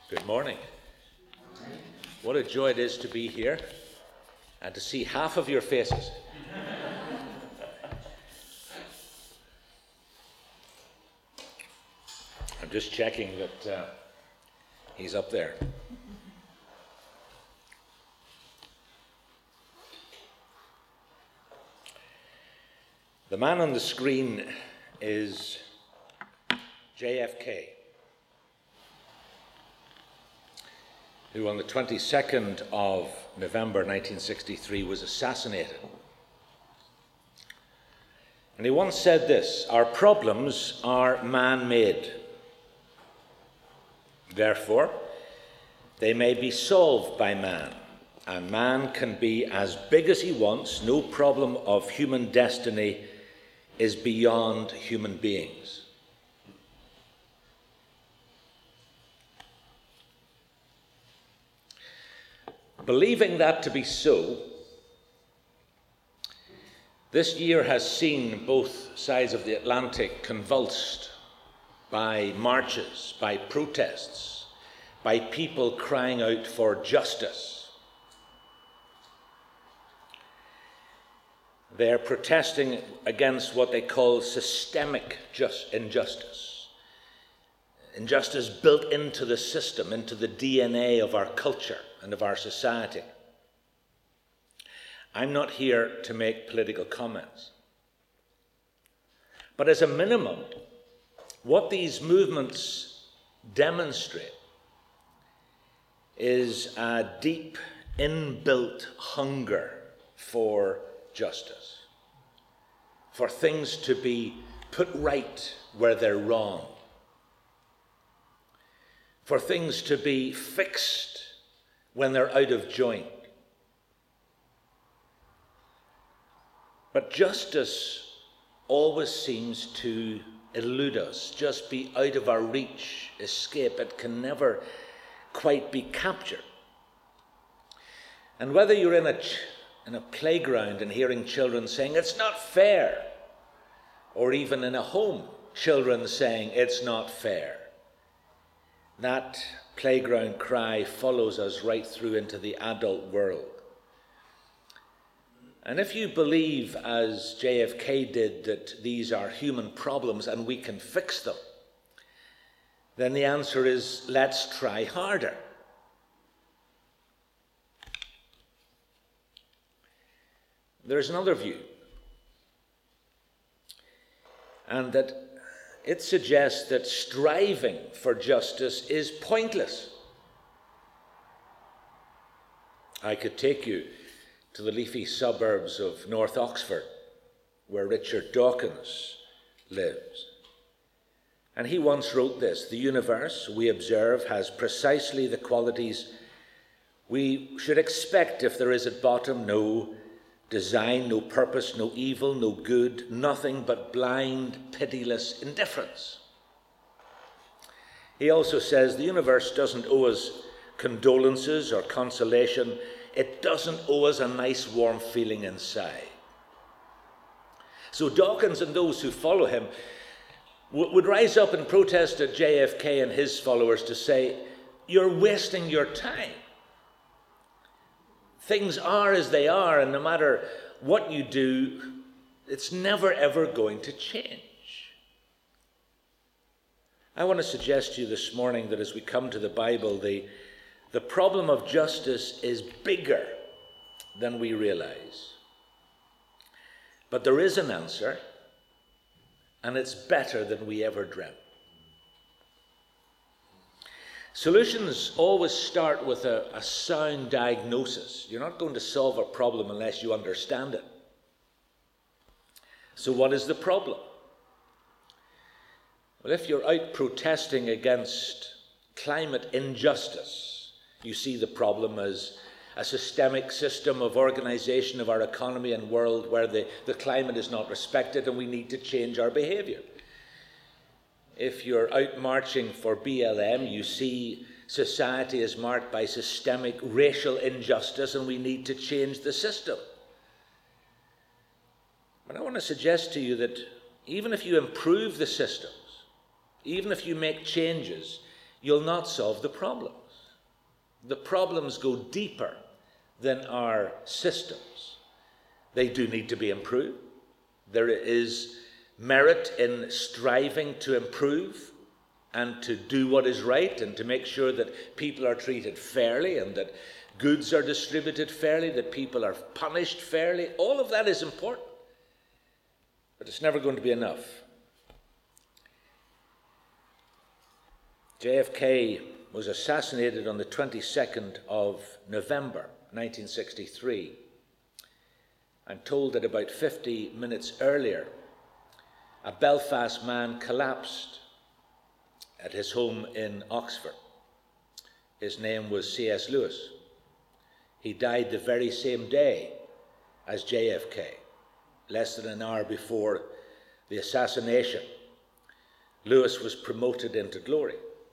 Good morning. What a joy it is to be here and to see half of your faces. I'm just checking that he's up there. The man on the screen is JFK, who on the 22nd of November 1963 was assassinated. And he once said this: "Our problems are man-made. Therefore, they may be solved by man, and man can be as big as he wants. No problem of human destiny is beyond human beings." Believing that to be so, this year has seen both sides of the Atlantic convulsed by marches, by protests, by people crying out for justice. They're protesting against what they call systemic injustice. Injustice built into the system, into the DNA of our culture and of our society. I'm not here to make political comments. But as a minimum, what these movements demonstrate is a deep, inbuilt hunger for justice, for things to be put right where they're wrong, for things to be fixed when they're out of joint. But justice always seems to elude us, just be out of our reach, escape. It can never quite be captured. And whether you're in a playground and hearing children saying, "It's not fair," or even in a home, children saying, "It's not fair," that playground cry follows us right through into the adult world. And if you believe, as JFK did, that these are human problems and we can fix them, then the answer is, let's try harder. There's another view, and that it suggests that striving for justice is pointless. I could take you to the leafy suburbs of North Oxford, where Richard Dawkins lives. And he once wrote this: "The universe, we observe, has precisely the qualities we should expect if there is at bottom no design, no purpose, no evil, no good, nothing but blind, pitiless indifference." He also says the universe doesn't owe us condolences or consolation. It doesn't owe us a nice warm feeling inside. So Dawkins and those who follow him would rise up and protest at JFK and his followers to say, "You're wasting your time. Things are as they are, and no matter what you do, it's never ever going to change." I want to suggest to you this morning that as we come to the Bible, the problem of justice is bigger than we realize. But there is an answer, and it's better than we ever dreamt. Solutions always start with a sound diagnosis. You're not going to solve a problem unless you understand it. So what is the problem? Well, if you're out protesting against climate injustice, you see the problem as a systemic system of organization of our economy and world where the climate is not respected and we need to change our behavior. If you're out marching for BLM, you see society is marked by systemic racial injustice and we need to change the system. But I want to suggest to you that even if you improve the systems, even if you make changes, you'll not solve the problems. The problems go deeper than our systems. They do need to be improved. There is merit in striving to improve and to do what is right and to make sure that people are treated fairly and that goods are distributed fairly, that people are punished fairly. All of that is important. But it's never going to be enough. JFK was assassinated on the 22nd of November 1963. I'm told that about 50 minutes earlier, a Belfast man collapsed at his home in Oxford. His name was C.S. Lewis. He died the very same day as JFK, less than an hour before the assassination. Lewis was promoted into glory.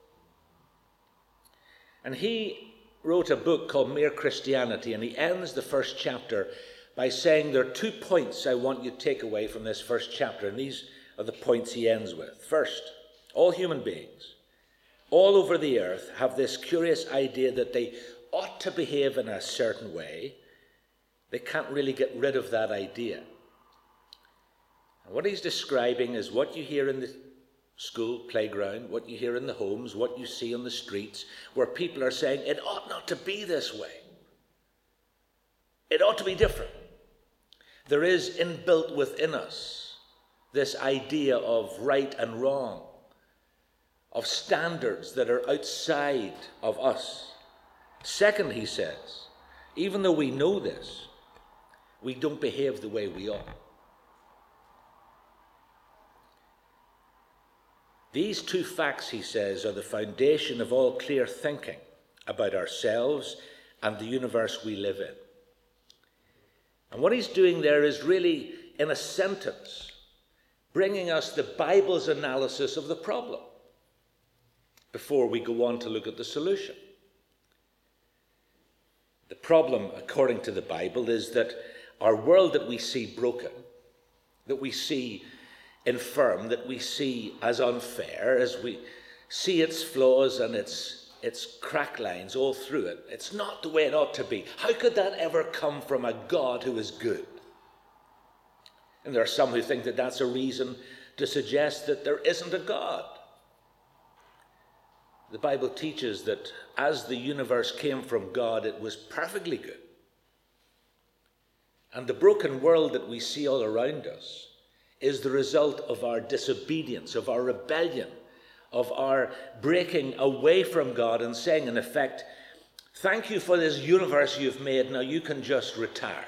And he wrote a book called Mere Christianity, and he ends the first chapter by saying there are 2 points I want you to take away from this first chapter, and these are the points he ends with. First, all human beings, all over the earth, have this curious idea that they ought to behave in a certain way. They can't really get rid of that idea. And what he's describing is what you hear in the school playground, what you hear in the homes, what you see on the streets, where people are saying, it ought not to be this way. It ought to be different. There is inbuilt within us this idea of right and wrong, of standards that are outside of us. Second, he says, even though we know this, we don't behave the way we ought. These 2 facts, he says, are the foundation of all clear thinking about ourselves and the universe we live in. And what he's doing there is really, in a sentence, bringing us the Bible's analysis of the problem before we go on to look at the solution. The problem, according to the Bible, is that our world that we see broken, that we see infirm, that we see as unfair, as we see its flaws and its crack lines all through it, it's not the way it ought to be. How could that ever come from a God who is good? And there are some who think that that's a reason to suggest that there isn't a God. The Bible teaches that as the universe came from God, it was perfectly good. And the broken world that we see all around us is the result of our disobedience, of our rebellion, of our breaking away from God and saying, in effect, thank you for this universe you've made, now you can just retire.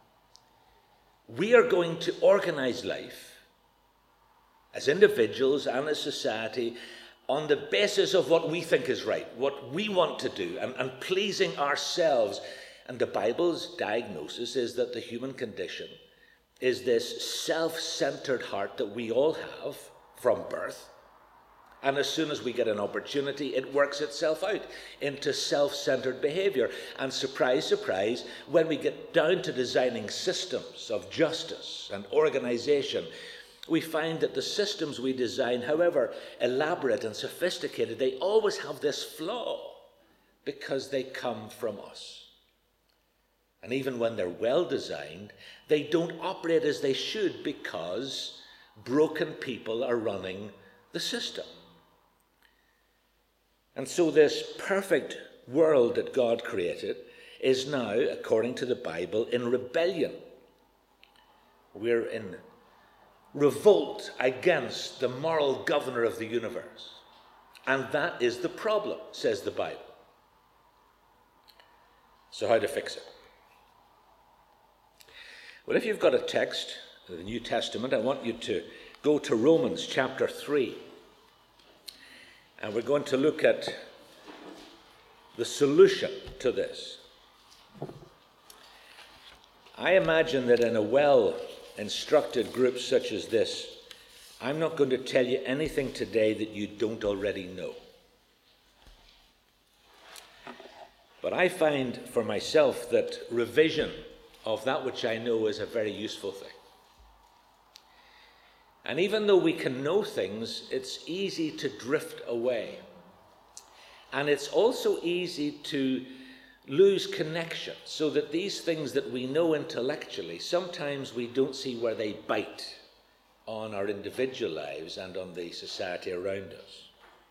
We are going to organize life as individuals and as society on the basis of what we think is right, what we want to do, and pleasing ourselves. And the Bible's diagnosis is that the human condition is this self-centered heart that we all have from birth. And as soon as we get an opportunity, it works itself out into self-centered behavior. And surprise, surprise, when we get down to designing systems of justice and organization, we find that the systems we design, however elaborate and sophisticated, they always have this flaw because they come from us. And even when they're well designed, they don't operate as they should because broken people are running the system. And so this perfect world that God created is now, according to the Bible, in rebellion. We're in revolt against the moral governor of the universe. And that is the problem, says the Bible. So how to fix it? Well, if you've got a text, the New Testament, I want you to go to Romans chapter 3. And we're going to look at the solution to this. I imagine that in a well-instructed group such as this, I'm not going to tell you anything today that you don't already know. But I find for myself that revision of that which I know is a very useful thing. And even though we can know things, it's easy to drift away And it's also easy to lose connection, so that these things that we know intellectually, sometimes we don't see where they bite on our individual lives and on the society around us.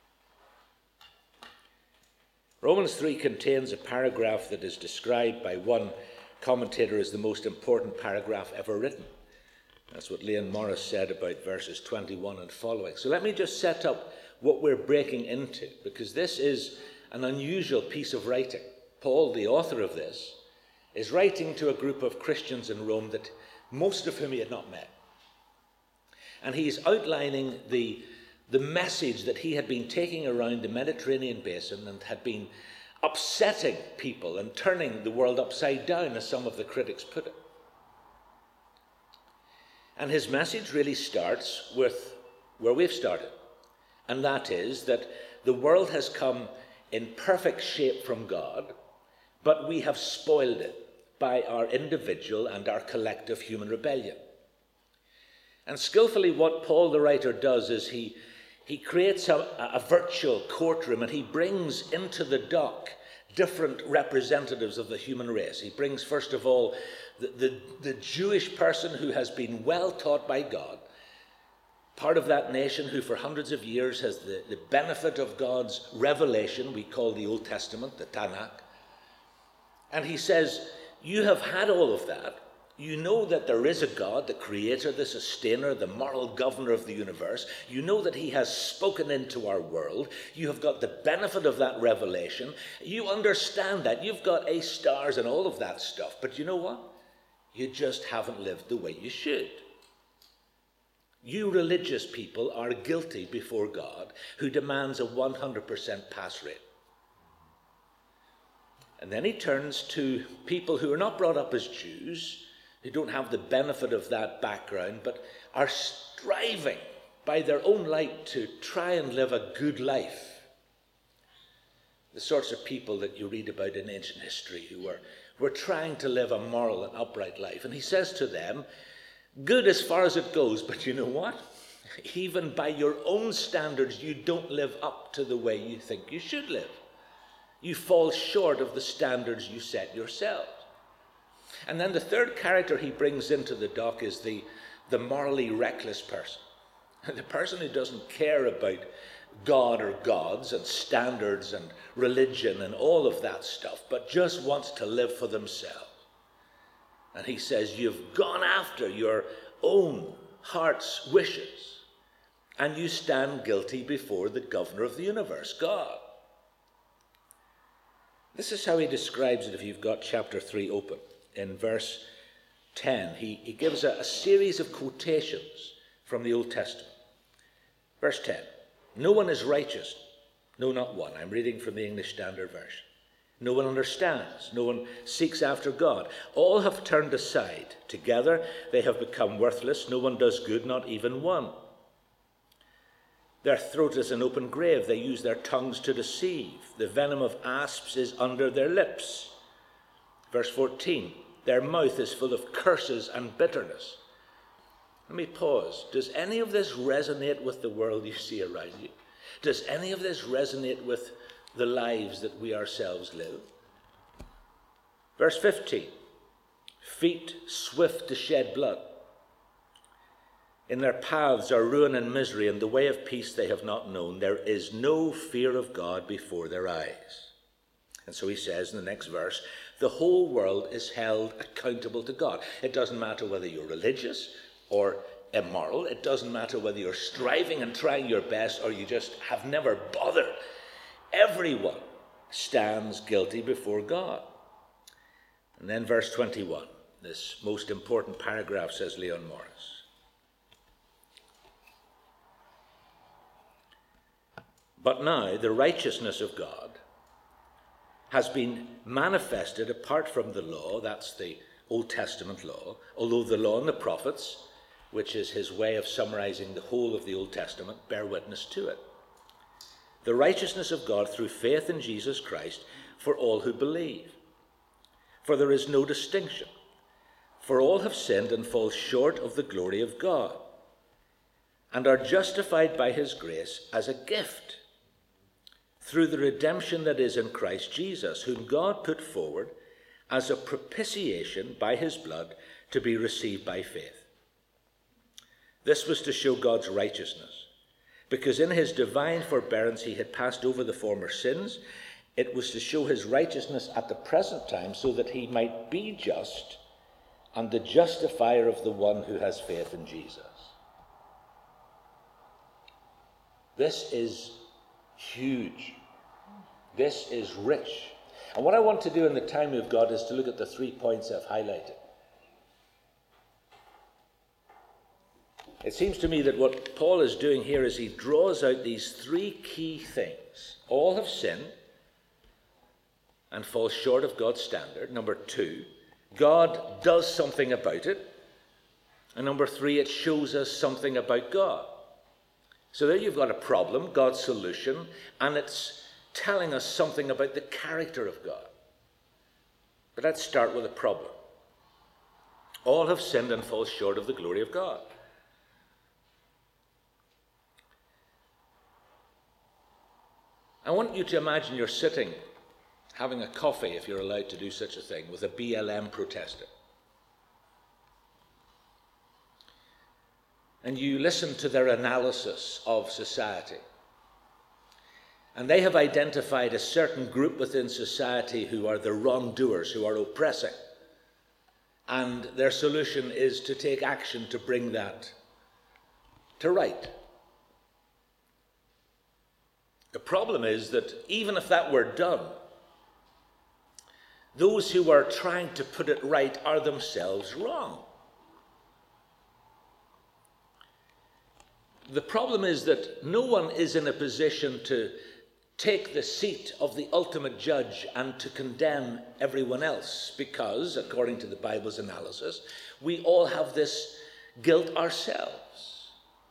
Romans 3 contains a paragraph that is described by one commentator as the most important paragraph ever written. That's what Leon Morris said about verses 21 and following. So let me just set up what we're breaking into, because this is an unusual piece of writing. Paul, the author of this, is writing to a group of Christians in Rome that most of whom he had not met. And he's outlining the message that he had been taking around the Mediterranean basin and had been upsetting people and turning the world upside down, as some of the critics put it. And his message really starts with where we've started, and that is that the world has come in perfect shape from God, but we have spoiled it by our individual and our collective human rebellion. And skillfully, what Paul the writer does is he creates a virtual courtroom, and he brings into the dock different representatives of the human race. He brings, first of all, the Jewish person who has been well taught by God, part of that nation who for hundreds of years has the benefit of God's revelation, we call the Old Testament, the Tanakh. And he says, you have had all of that. You know that there is a God, the creator, the sustainer, the moral governor of the universe. You know that he has spoken into our world. You have got the benefit of that revelation. You understand that. You've got A stars and all of that stuff. But you know what? You just haven't lived the way you should. You religious people are guilty before God, who demands a 100% pass rate. And then he turns to people who are not brought up as Jews, who don't have the benefit of that background, but are striving by their own light to try and live a good life. The sorts of people that you read about in ancient history who were trying to live a moral and upright life. And he says to them, good as far as it goes, but you know what? Even by your own standards, you don't live up to the way you think you should live. You fall short of the standards you set yourself. And then the third character he brings into the dock is the morally reckless person. The person who doesn't care about God or gods and standards and religion and all of that stuff, but just wants to live for themselves. And he says, you've gone after your own heart's wishes, and you stand guilty before the governor of the universe, God. This is how he describes it if you've got chapter 3 open. In verse 10, he gives a series of quotations from the Old Testament. Verse 10, no one is righteous, no, not one. I'm reading from the English Standard Version. No one understands, no one seeks after God. All have turned aside. Together they have become worthless. No one does good, not even one. Their throat is an open grave. They use their tongues to deceive. The venom of asps is under their lips. Verse 14, their mouth is full of curses and bitterness. Let me pause. Does any of this resonate with the world you see around you? Does any of this resonate with the lives that we ourselves live? Verse 15, feet swift to shed blood. In their paths are ruin and misery, and the way of peace they have not known. There is no fear of God before their eyes. And so he says in the next verse, the whole world is held accountable to God. It doesn't matter whether you're religious or immoral. It doesn't matter whether you're striving and trying your best or you just have never bothered. Everyone stands guilty before God. And then verse 21, this most important paragraph, says Leon Morris. But now the righteousness of God has been manifested apart from the law, that's the Old Testament law, although the law and the prophets, which is his way of summarizing the whole of the Old Testament, bear witness to it. The righteousness of God through faith in Jesus Christ for all who believe. For there is no distinction, for all have sinned and fall short of the glory of God, and are justified by his grace as a gift through the redemption that is in Christ Jesus, whom God put forward as a propitiation by his blood to be received by faith. This was to show God's righteousness, because in his divine forbearance he had passed over the former sins. It was to show his righteousness at the present time, so that he might be just and the justifier of the one who has faith in Jesus. This is huge. This is rich. And what I want to do in the time we've got is to look at the 3 points I've highlighted. It seems to me that what Paul is doing here is he draws out these 3 key things. All have sinned and fall short of God's standard. Number 2, God does something about it. And number 3, it shows us something about God. So there you've got a problem, God's solution, and it's telling us something about the character of God. But let's start with a problem. All have sinned and fall short of the glory of God. I want you to imagine you're sitting having a coffee, if you're allowed to do such a thing, with a BLM protester. And you listen to their analysis of society. And they have identified a certain group within society who are the wrongdoers, who are oppressing. And their solution is to take action to bring that to right. The problem is that even if that were done, those who are trying to put it right are themselves wrong. The problem is that no one is in a position to take the seat of the ultimate judge and to condemn everyone else, because, according to the Bible's analysis, we all have this guilt ourselves.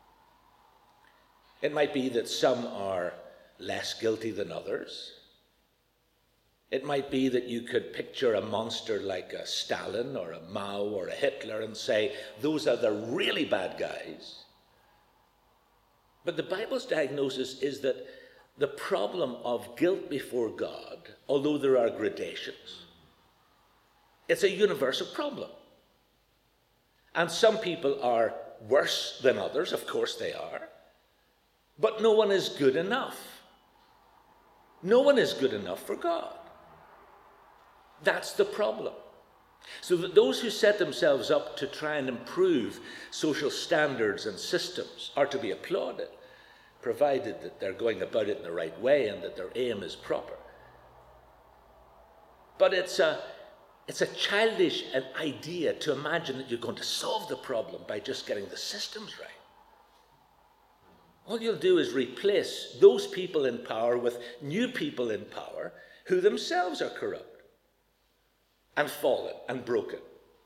It might be that some are less guilty than others. It might be that you could picture a monster like a Stalin or a Mao or a Hitler and say, those are the really bad guys. But the Bible's diagnosis is that the problem of guilt before God, although there are gradations, it's a universal problem. And some people are worse than others, of course they are, but no one is good enough. No one is good enough for God. That's the problem. So that those who set themselves up to try and improve social standards and systems are to be applauded, provided that they're going about it in the right way and that their aim is proper. But it's a childish idea to imagine that you're going to solve the problem by just getting the systems right. All you'll do is replace those people in power with new people in power who themselves are corrupt and fallen and broken.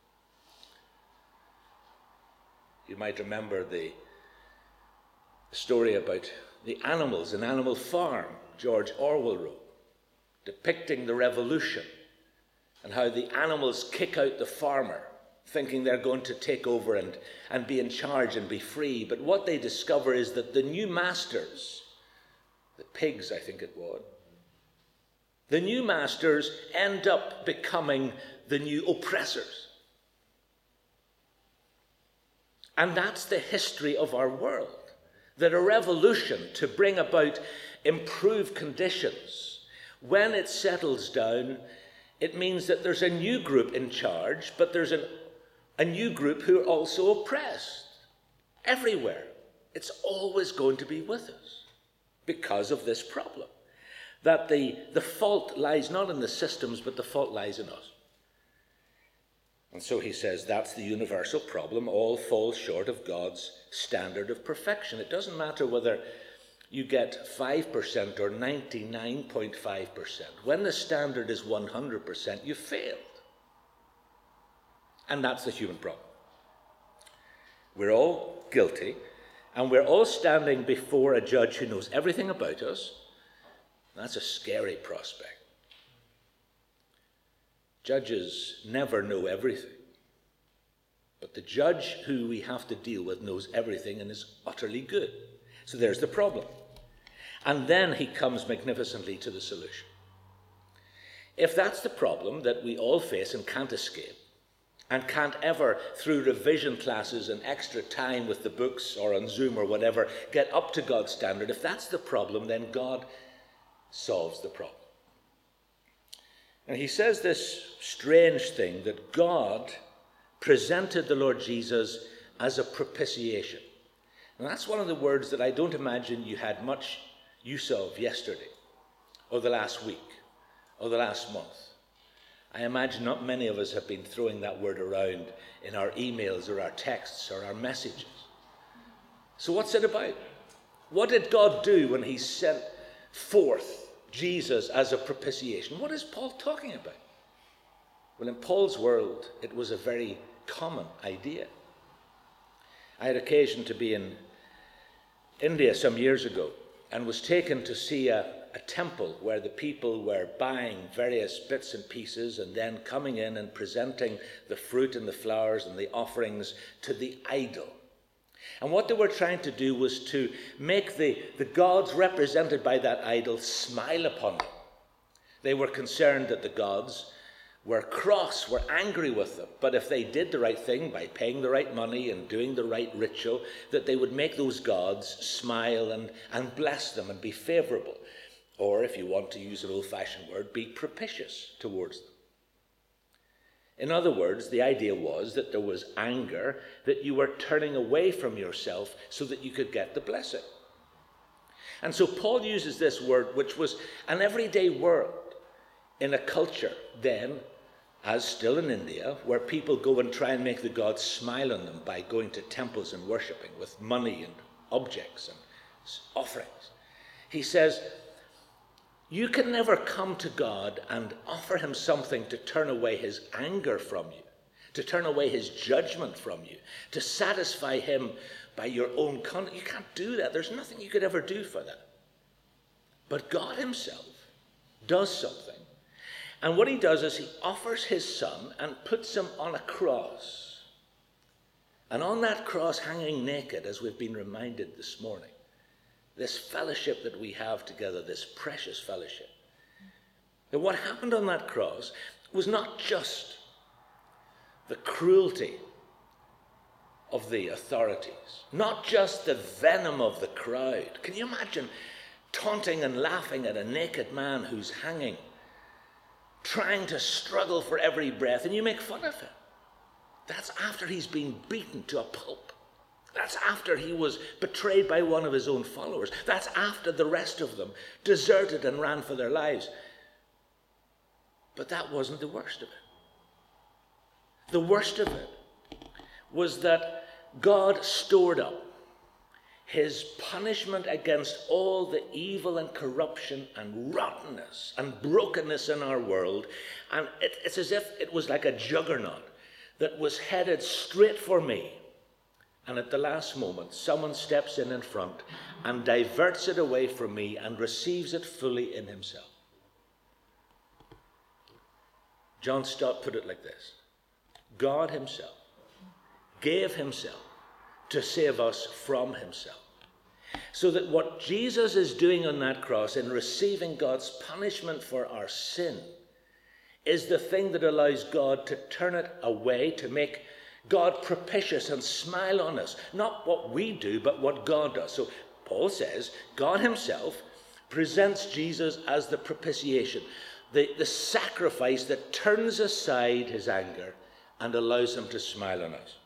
You might remember the story about the animals in Animal Farm, George Orwell wrote, depicting the revolution and how the animals kick out the farmer, thinking they're going to take over and be in charge and be free. But what they discover is that the new masters, the pigs I think it was, the new masters end up becoming the new oppressors. And that's the history of our world. That a revolution to bring about improved conditions, when it settles down, it means that there's a new group in charge, but there's a new group who are also oppressed. Everywhere. It's always going to be with us because of this problem. That the fault lies not in the systems, but the fault lies in us. And so he says that's the universal problem. All fall short of God's standard of perfection. It doesn't matter whether you get 5% or 99.5%. When the standard is 100%, you've failed. And that's the human problem. We're all guilty, and we're all standing before a judge who knows everything about us. That's a scary prospect. Judges never know everything. But the judge who we have to deal with knows everything and is utterly good. So there's the problem. And then he comes magnificently to the solution. If that's the problem that we all face and can't escape, and can't ever, through revision classes and extra time with the books or on Zoom or whatever, get up to God's standard, if that's the problem, then God solves the problem. And he says this strange thing that God presented the Lord Jesus as a propitiation. And that's one of the words that I don't imagine you had much use of yesterday, or the last week, or the last month. I imagine not many of us have been throwing that word around in our emails or our texts or our messages. So what's it about? What did God do when he sent forth Jesus as a propitiation? What is Paul talking about? Well, in Paul's world, it was a very common idea. I had occasion to be in India some years ago and was taken to see a temple where the people were buying various bits and pieces and then coming in and presenting the fruit and the flowers and the offerings to the idol. And what they were trying to do was to make the gods represented by that idol smile upon them. They were concerned that the gods were cross, were angry with them. But if they did the right thing by paying the right money and doing the right ritual, that they would make those gods smile and bless them and be favorable. Or, if you want to use an old-fashioned word, be propitious towards them. In other words, the idea was that there was anger, that you were turning away from yourself so that you could get the blessing. And so Paul uses this word, which was an everyday word in a culture then, as still in India, where people go and try and make the gods smile on them by going to temples and worshipping with money and objects and offerings. He says, you can never come to God and offer him something to turn away his anger from you, to turn away his judgment from you, to satisfy him by your own conduct. You can't do that. There's nothing you could ever do for that. But God himself does something. And what he does is he offers his son and puts him on a cross. And on that cross, hanging naked, as we've been reminded this morning, this fellowship that we have together, this precious fellowship. And what happened on that cross was not just the cruelty of the authorities, not just the venom of the crowd. Can you imagine taunting and laughing at a naked man who's hanging, trying to struggle for every breath, and you make fun of him? That's after he's been beaten to a pulp. That's after he was betrayed by one of his own followers. That's after the rest of them deserted and ran for their lives. But that wasn't the worst of it. The worst of it was that God stored up his punishment against all the evil and corruption and rottenness and brokenness in our world. And it's as if it was like a juggernaut that was headed straight for me. And at the last moment, someone steps in front and diverts it away from me and receives it fully in himself. John Stott put it like this: God himself gave himself to save us from himself. So that what Jesus is doing on that cross in receiving God's punishment for our sin is the thing that allows God to turn it away, to make God propitious and smile on us. Not what we do, but what God does. So Paul says God himself presents Jesus as the propitiation, the sacrifice that turns aside his anger and allows him to smile on us.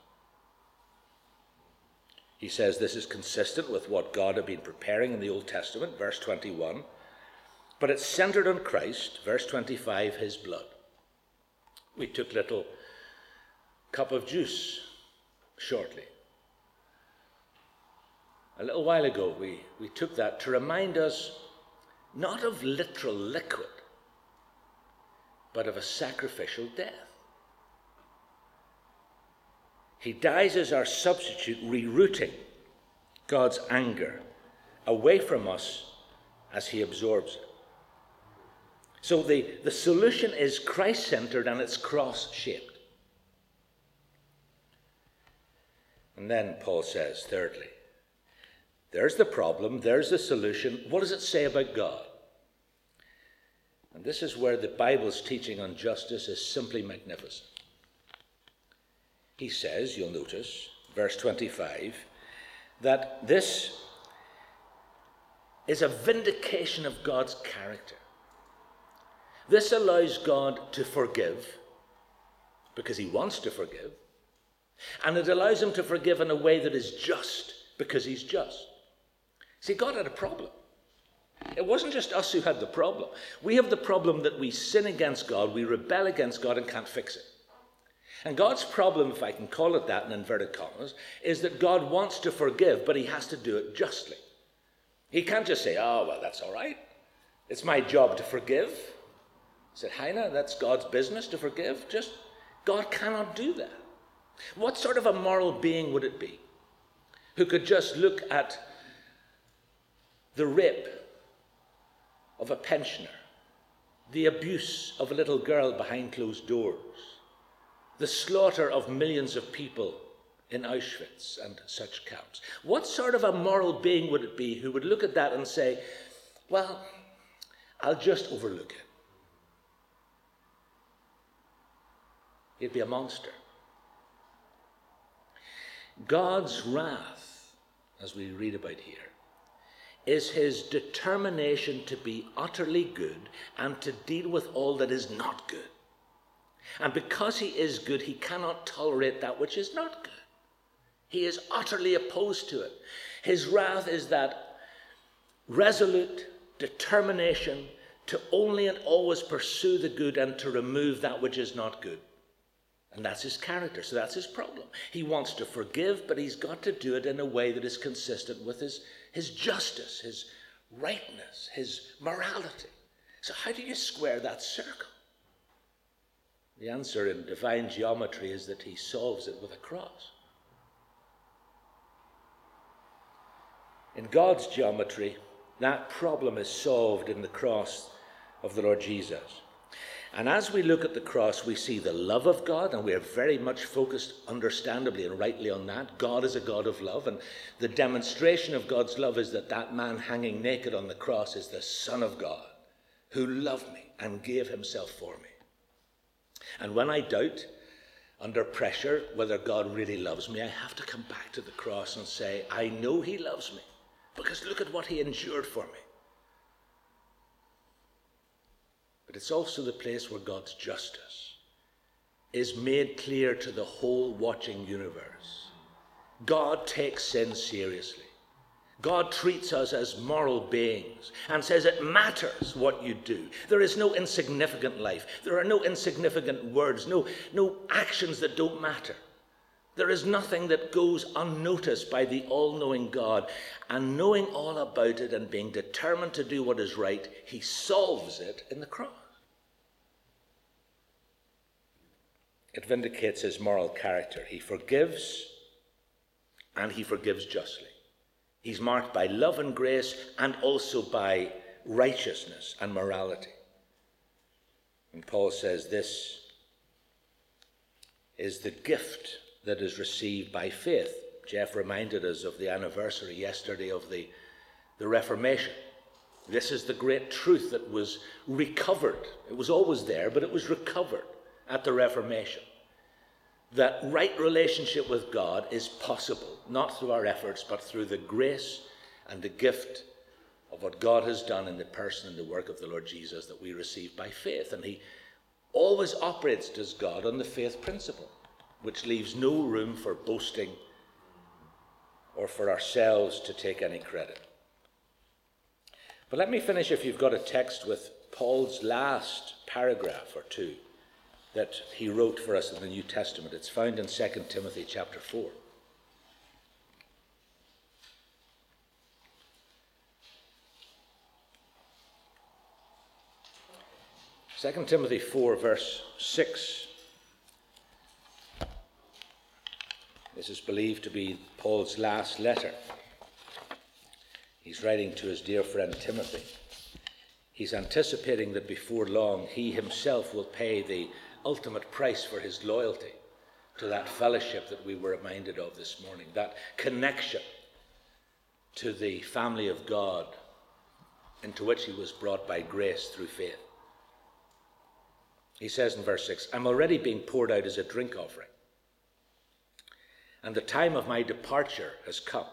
He says this is consistent with what God had been preparing in the Old Testament, verse 21. But it's centered on Christ, verse 25, his blood. We took little cup of juice shortly. A little while ago, we took that to remind us not of literal liquid, but of a sacrificial death. He dies as our substitute, rerouting God's anger away from us as he absorbs it. So the solution is Christ-centered and it's cross-shaped. And then Paul says, thirdly, There's the problem. There's the solution. What does it say about God? And this is where the Bible's teaching on justice is simply magnificent. He says, you'll notice, verse 25, that this is a vindication of God's character. This allows God to forgive because he wants to forgive, and it allows him to forgive in a way that is just because he's just. See, God had a problem. It wasn't just us who had the problem. We have the problem that we sin against God, we rebel against God and can't fix it. And God's problem, if I can call it that in inverted commas, is that God wants to forgive, but he has to do it justly. He can't just say, oh, well, that's all right. It's my job to forgive. I said, Heine, that's God's business to forgive. God cannot do that. What sort of a moral being would it be who could just look at the rape of a pensioner, the abuse of a little girl behind closed doors, the slaughter of millions of people in Auschwitz and such camps? What sort of a moral being would it be who would look at that and say, well, I'll just overlook it? He'd be a monster. God's wrath, as we read about here, is his determination to be utterly good and to deal with all that is not good. And because he is good, he cannot tolerate that which is not good. He is utterly opposed to it. His wrath is that resolute determination to only and always pursue the good and to remove that which is not good. And that's his character, so that's his problem. He wants to forgive, but he's got to do it in a way that is consistent with his justice, his rightness, his morality. So how do you square that circle? The answer in divine geometry is that he solves it with a cross. In God's geometry, that problem is solved in the cross of the Lord Jesus. And as we look at the cross, we see the love of God, and we are very much focused, understandably and rightly, on that. God is a God of love, and the demonstration of God's love is that that man hanging naked on the cross is the Son of God, who loved me and gave himself for me. And when I doubt, under pressure, whether God really loves me, I have to come back to the cross and say, I know he loves me, because look at what he endured for me. But it's also the place where God's justice is made clear to the whole watching universe. God takes sin seriously. God treats us as moral beings and says it matters what you do. There is no insignificant life. There are no insignificant words, no actions that don't matter. There is nothing that goes unnoticed by the all-knowing God. And knowing all about it and being determined to do what is right, he solves it in the cross. It vindicates his moral character. He forgives, and he forgives justly. He's marked by love and grace and also by righteousness and morality. And Paul says this is the gift that is received by faith. Jeff reminded us of the anniversary yesterday of the Reformation. This is the great truth that was recovered. It was always there, but it was recovered at the Reformation. That right relationship with God is possible, not through our efforts, but through the grace and the gift of what God has done in the person and the work of the Lord Jesus that we receive by faith. And he always operates as God on the faith principle, which leaves no room for boasting or for ourselves to take any credit. But let me finish, if you've got a text, with Paul's last paragraph or two that he wrote for us in the New Testament. It's found in 2 Timothy chapter 4. 2 Timothy 4, verse 6. This is believed to be Paul's last letter. He's writing to his dear friend Timothy. He's anticipating that before long he himself will pay the ultimate price for his loyalty to that fellowship that we were reminded of this morning, that connection to the family of God into which he was brought by grace through faith. He says in verse 6, I'm already being poured out as a drink offering, and the time of my departure has come.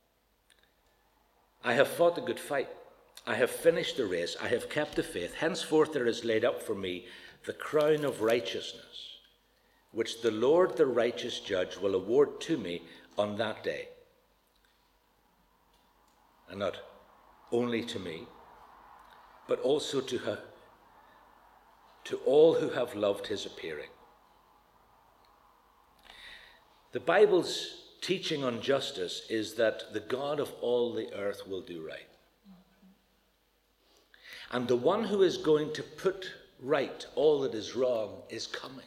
I have fought the good fight. I have finished the race. I have kept the faith. Henceforth there is laid up for me the crown of righteousness, which the Lord, the righteous judge, will award to me on that day. And not only to me, but also to her, to all who have loved his appearing. The Bible's teaching on justice is that the God of all the earth will do right. And the one who is going to put right all that is wrong is coming.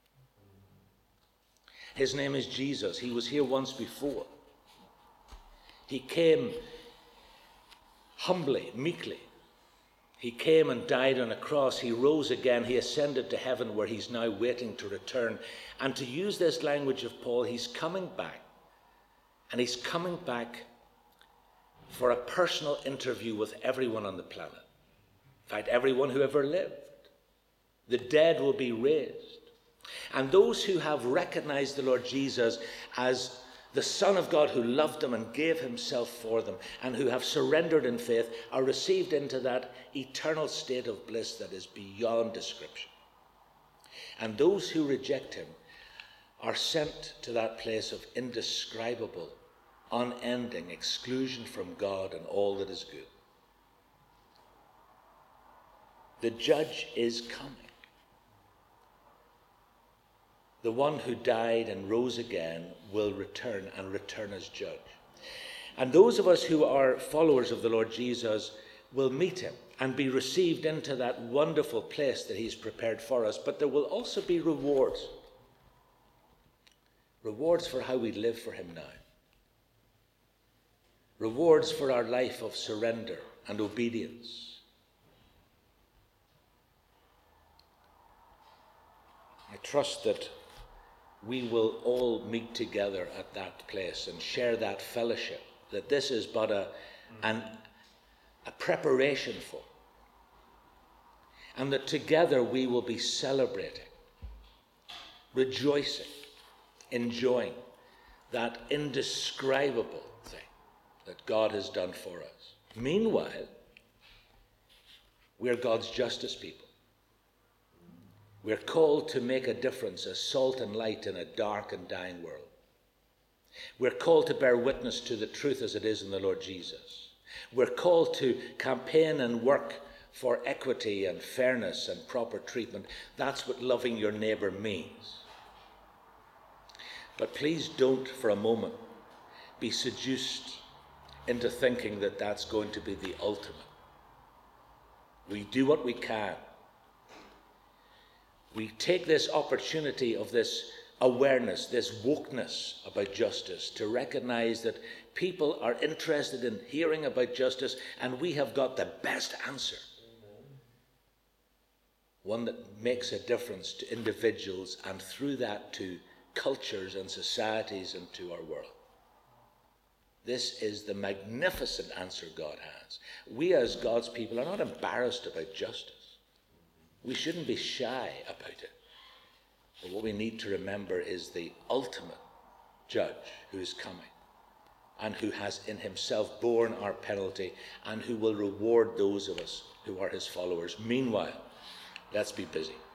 His name is Jesus. He was here once before. He came humbly, meekly. He came and died on a cross. He rose again. He ascended to heaven, where he's now waiting to return. And to use this language of Paul, he's coming back. And he's coming back for a personal interview with everyone on the planet. In fact, everyone who ever lived. The dead will be raised. And those who have recognized the Lord Jesus as the Son of God who loved them and gave himself for them, and who have surrendered in faith, are received into that eternal state of bliss that is beyond description. And those who reject him are sent to that place of indescribable, unending exclusion from God and all that is good. The judge is coming. The one who died and rose again will return, and return as judge. And those of us who are followers of the Lord Jesus will meet him and be received into that wonderful place that he's prepared for us. But there will also be rewards. Rewards for how we live for him now. Rewards for our life of surrender and obedience. I trust that we will all meet together at that place and share that fellowship, that this is but a preparation for. And that together we will be celebrating, rejoicing, enjoying that indescribable thing that God has done for us. Meanwhile, we're God's justice people. We're called to make a difference as salt and light in a dark and dying world. We're called to bear witness to the truth as it is in the Lord Jesus. We're called to campaign and work for equity and fairness and proper treatment. That's what loving your neighbour means. But please don't for a moment be seduced into thinking that that's going to be the ultimate. We do what we can. We take this opportunity of this awareness, this wokeness about justice, to recognize that people are interested in hearing about justice, and we have got the best answer. One that makes a difference to individuals, and through that to cultures and societies and to our world. This is the magnificent answer God has. We as God's people are not embarrassed about justice. We shouldn't be shy about it. But what we need to remember is the ultimate judge who is coming, and who has in himself borne our penalty, and who will reward those of us who are his followers. Meanwhile, let's be busy.